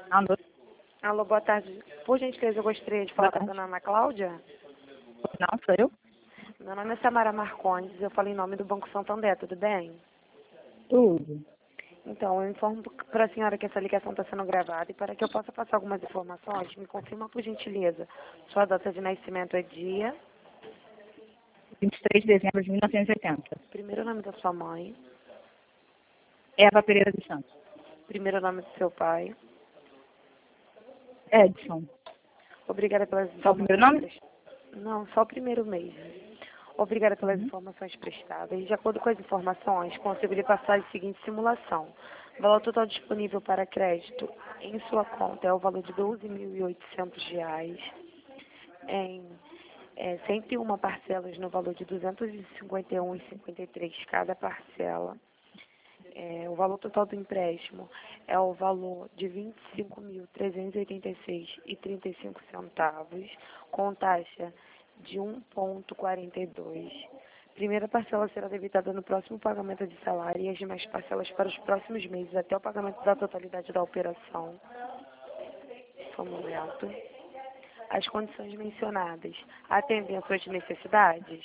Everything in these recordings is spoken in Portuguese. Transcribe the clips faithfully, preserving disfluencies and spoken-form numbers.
Alô, Alô, boa tarde. Por gentileza, eu gostaria de falar com a dona Ana Cláudia. não, sou eu? Meu nome é Samara Marcondes, eu falo em nome do Banco Santander, tudo bem? Tudo. Então, eu informo para a senhora que essa ligação está sendo gravada e para que eu possa passar algumas informações, me confirma por gentileza. Sua data de nascimento é dia, vinte e três de dezembro de mil novecentos e oitenta. primeiro nome da sua mãe, Eva Pereira dos Santos. primeiro nome do seu pai. Edson. Obrigada pelas Só o primeiro nome? informações. Não, só o primeiro mês. Obrigada pelas Uhum. informações prestadas. De acordo com as informações, consigo lhe passar a seguinte simulação. O valor total disponível para crédito em sua conta é o valor de doze mil e oitocentos reais, em é, cento e uma parcelas no valor de duzentos e cinquenta e um reais e cinquenta e três centavos cada parcela. É, o valor total do empréstimo é o valor de vinte e cinco mil trezentos e oitenta e seis reais e trinta e cinco centavos, com taxa de um vírgula quarenta e dois. Primeira parcela será debitada no próximo pagamento de salário e as demais parcelas para os próximos meses até o pagamento da totalidade da operação. Só um momento. As condições mencionadas atendem às suas necessidades?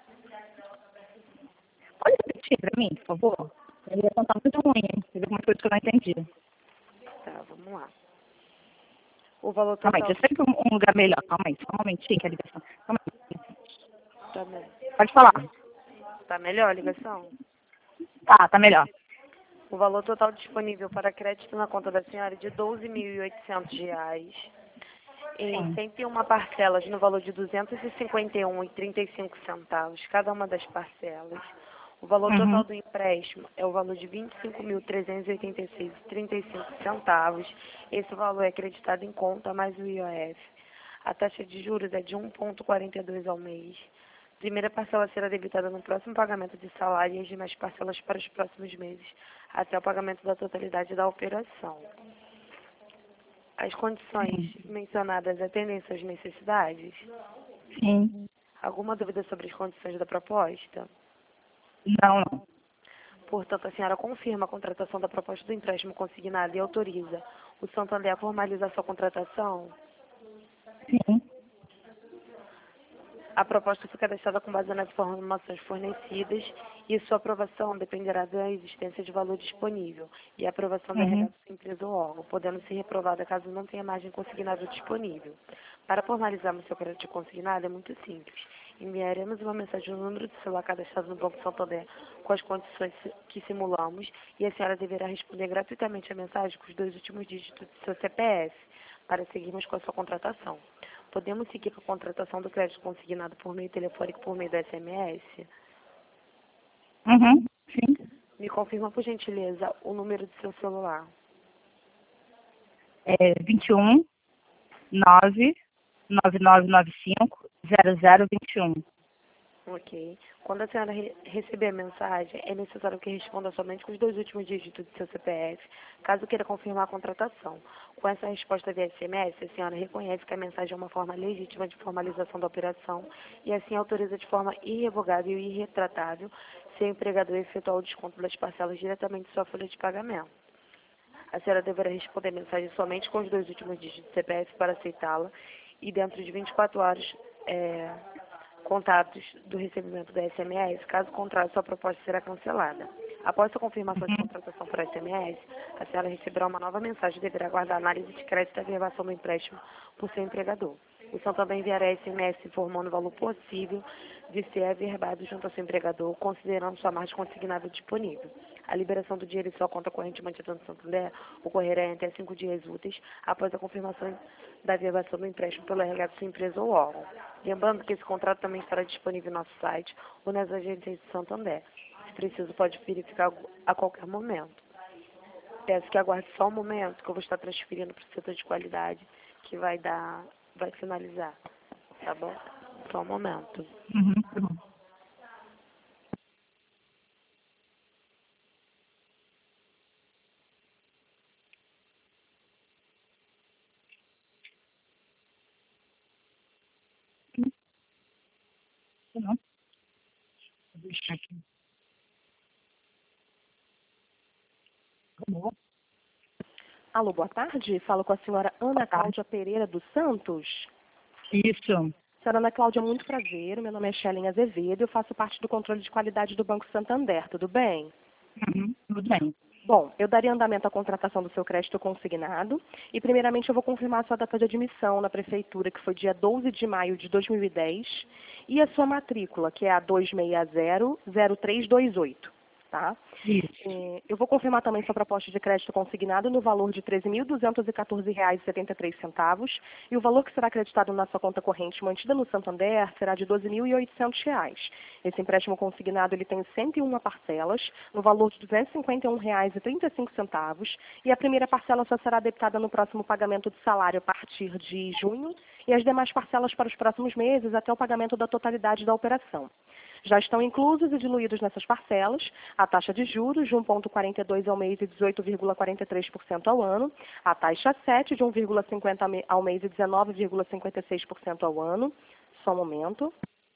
Pode repetir para mim, por favor? A ligação está muito ruim. Teve algumas coisas que eu não entendi. Tá, vamos lá. O valor Calma aí, total... deixa eu sempre um um lugar melhor. Calma aí, só um momentinho que a ligação... Calma aí. Tá, me- Pode falar. tá melhor a ligação? Tá, tá melhor. O valor total disponível para crédito na conta da senhora é de doze mil e oitocentos reais, em Sim. cento e uma parcelas no valor de duzentos e cinquenta e um reais e trinta e cinco centavos cada uma das parcelas. O valor Uhum. total do empréstimo é o valor de vinte e cinco mil trezentos e oitenta e seis reais e trinta e cinco centavos. Esse valor é acreditado em conta mais o I O F. A taxa de juros é de um vírgula quarenta e dois ao mês. Primeira parcela será debitada no próximo pagamento de salário e as demais parcelas para os próximos meses, até o pagamento da totalidade da operação. As condições Sim. mencionadas atendem suas necessidades? Sim. Alguma dúvida sobre as condições da proposta? Não, não. Portanto, a senhora confirma a contratação da proposta do empréstimo consignado e autoriza o Santander a formalizar sua contratação? Sim. A proposta foi cadastrada com base nas informações fornecidas e sua aprovação dependerá da existência de valor disponível e a aprovação da R H Uhum. da sua empresa ou órgão, podendo ser reprovada caso não tenha margem consignada disponível. Para formalizarmos seu crédito consignado é muito simples. Enviaremos uma mensagem no número de celular cadastrado no Banco Santander com as condições que simulamos e a senhora deverá responder gratuitamente a mensagem com os dois últimos dígitos do seu C P F para seguirmos com a sua contratação. Podemos seguir com a contratação do crédito consignado por meio telefônico por meio do S M S? Uhum. Sim. Me confirma, por gentileza, o número do seu celular. É vinte e um, nove, nove nove nove cinco, zero zero vinte e um. Ok. Quando a senhora re receber a mensagem, é necessário que responda somente com os dois últimos dígitos do seu C P F, caso queira confirmar a contratação. Com essa resposta via S M S, a senhora reconhece que a mensagem é uma forma legítima de formalização da operação e assim autoriza de forma irrevogável e irretratável seu empregador a efetuar o desconto das parcelas diretamente de sua folha de pagamento. A senhora deverá responder a mensagem somente com os dois últimos dígitos do C P F para aceitá-la e dentro de vinte e quatro horas é, contatos do recebimento da S M S, caso contrário, sua proposta será cancelada. Após sua confirmação de Uhum. contratação por S M S, a senhora receberá uma nova mensagem e deverá aguardar a análise de crédito e averbação do empréstimo por seu empregador. O Santander enviará S M S informando o valor possível de ser averbado junto ao seu empregador, considerando sua margem consignada disponível. A liberação do dinheiro em sua conta corrente mantida no Santander ocorrerá em até cinco dias úteis após a confirmação da averbação do empréstimo pelo R H da sua empresa ou órgão. Lembrando que esse contrato também estará disponível no nosso site ou nas agências de Santander. Se preciso, pode verificar a qualquer momento. Peço que aguarde só um momento, que eu vou estar transferindo para o setor de qualidade, que vai dar, vai finalizar. Tá bom? Só um momento. Uhum. Tá bom. Tá bom. Vou deixar aqui. Tá bom. Alô, boa tarde. Falo com a senhora Ana Cláudia Pereira dos Santos. Isso. Senhora Ana Cláudia, muito prazer. Meu nome é Shelin Azevedo. Eu faço parte do controle de qualidade do Banco Santander. Tudo bem? Uhum, tudo bem. Bom, eu daria andamento à contratação do seu crédito consignado e, primeiramente, eu vou confirmar a sua data de admissão na Prefeitura, que foi dia doze de maio de dois mil e dez, e a sua matrícula, que é a dois seis zero zero três dois oito, tá? Isso. É, eu vou confirmar também sua proposta de crédito consignado no valor de treze mil duzentos e quatorze reais e setenta e três centavos e o valor que será acreditado na sua conta corrente mantida no Santander será de doze mil e oitocentos reais. Esse empréstimo consignado ele tem cento e uma parcelas no valor de duzentos e cinquenta e um reais e trinta e cinco centavos e a primeira parcela só será debitada no próximo pagamento de salário a partir de junho e as demais parcelas para os próximos meses até o pagamento da totalidade da operação. Já estão inclusos e diluídos nessas parcelas a taxa de juros de um vírgula quarenta e dois ao mês e dezoito vírgula quarenta e três por cento ao ano, a taxa sete de um vírgula cinquenta ao mês e dezenove vírgula cinquenta e seis por cento ao ano. Só um momento.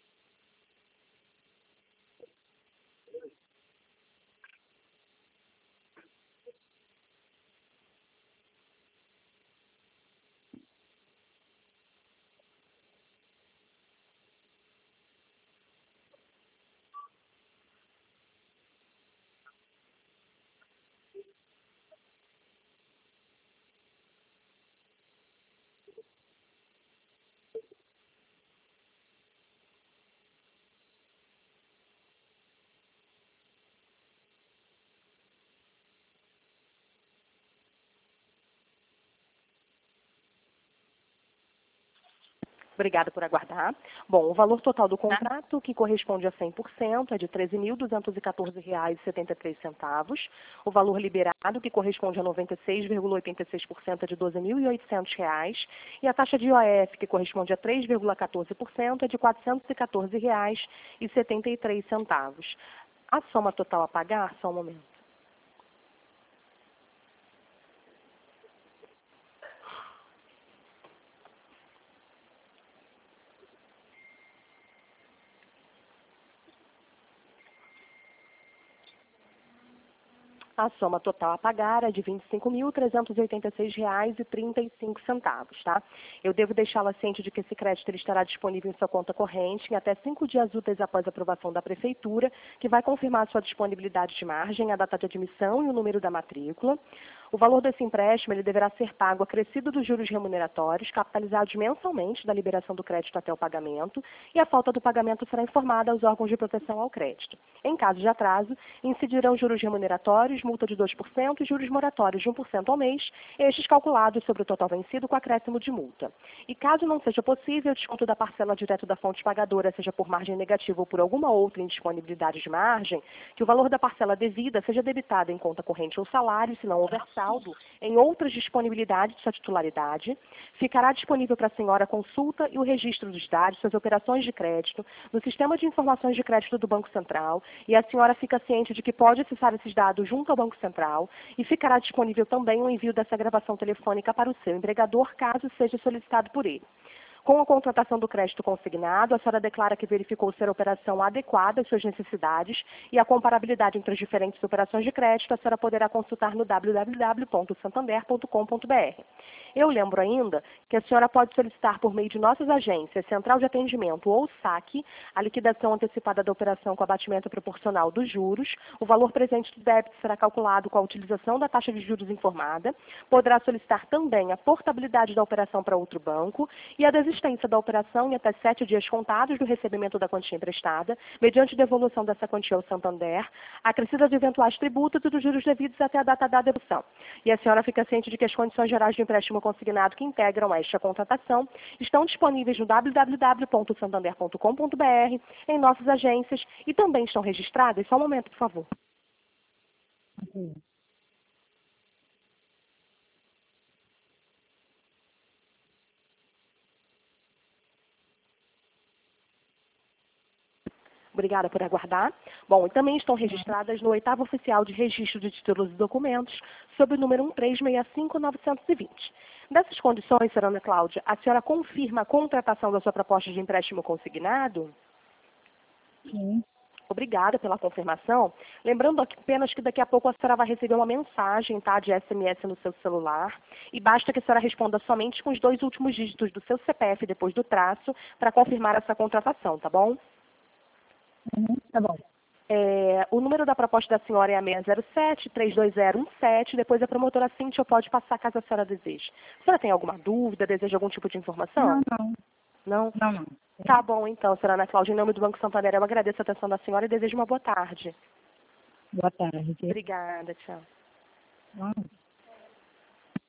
Obrigada por aguardar. Bom, o valor total do contrato, que corresponde a cem por cento, é de treze mil duzentos e quatorze reais e setenta e três centavos. O valor liberado, que corresponde a noventa e seis vírgula oitenta e seis por cento, é de doze mil e oitocentos reais. E a taxa de I O F, que corresponde a três vírgula quatorze por cento, é de quatrocentos e quatorze reais e setenta e três centavos. A soma total a pagar, só um momento. A soma total a pagar é de vinte e cinco mil trezentos e oitenta e seis reais e trinta e cinco centavos, tá? Eu devo deixá-la ciente de que esse crédito ele estará disponível em sua conta corrente em até cinco dias úteis após a aprovação da Prefeitura, que vai confirmar a sua disponibilidade de margem, a data de admissão e o número da matrícula. O valor desse empréstimo ele deverá ser pago acrescido dos juros remuneratórios, capitalizados mensalmente da liberação do crédito até o pagamento, e a falta do pagamento será informada aos órgãos de proteção ao crédito. Em caso de atraso, incidirão juros remuneratórios, multa de dois por cento e juros moratórios de um por cento ao mês, estes calculados sobre o total vencido com acréscimo de multa. E caso não seja possível, o desconto da parcela direto da fonte pagadora, seja por margem negativa ou por alguma outra indisponibilidade de margem, que o valor da parcela devida seja debitado em conta corrente ou salário, se não houver saldo em outras disponibilidades de sua titularidade, ficará disponível para a senhora a consulta e o registro dos dados, suas operações de crédito, no Sistema de Informações de Crédito do Banco Central, e a senhora fica ciente de que pode acessar esses dados junto ao Banco Central, e ficará disponível também o envio dessa gravação telefônica para o seu empregador, caso seja solicitado por ele. Com a contratação do crédito consignado, a senhora declara que verificou ser a operação adequada às suas necessidades e a comparabilidade entre as diferentes operações de crédito a senhora poderá consultar no w w w ponto santander ponto com ponto b r. Eu lembro ainda que a senhora pode solicitar por meio de nossas agências, Central de Atendimento ou saque, a liquidação antecipada da operação com abatimento proporcional dos juros. O valor presente do débito será calculado com a utilização da taxa de juros informada. Poderá solicitar também a portabilidade da operação para outro banco e a desistência da operação em até sete dias contados do recebimento da quantia emprestada, mediante devolução dessa quantia ao Santander, acrescida de eventuais tributos e dos juros devidos até a data da devolução. E a senhora fica ciente de que as condições gerais de empréstimo consignado que integram esta contratação estão disponíveis no w w w ponto santander ponto com ponto b r, em nossas agências, e também estão registradas. Só um momento, por favor. Uhum. Obrigada por aguardar. Bom, e também estão registradas no oitavo oficial de registro de títulos e documentos, sob o número um três seis cinco nove dois zero. Dessas condições, senhora Ana Cláudia, a senhora confirma a contratação da sua proposta de empréstimo consignado? Sim. Obrigada pela confirmação. Lembrando apenas que daqui a pouco a senhora vai receber uma mensagem, tá, de S M S no seu celular, e basta que a senhora responda somente com os dois últimos dígitos do seu C P F depois do traço para confirmar essa contratação, tá bom? Uhum, tá bom. É, o número da proposta da senhora é a seis zero sete, três dois zero um sete, depois a promotora Cíntia pode passar caso a senhora deseje. A senhora tem alguma dúvida, deseja algum tipo de informação? Não, não. Não? Não, não. Tá bom, então, senhora Ana Cláudia, em nome do Banco Santander, eu agradeço a atenção da senhora e desejo uma boa tarde. Boa tarde. Obrigada, tchau. Vamos.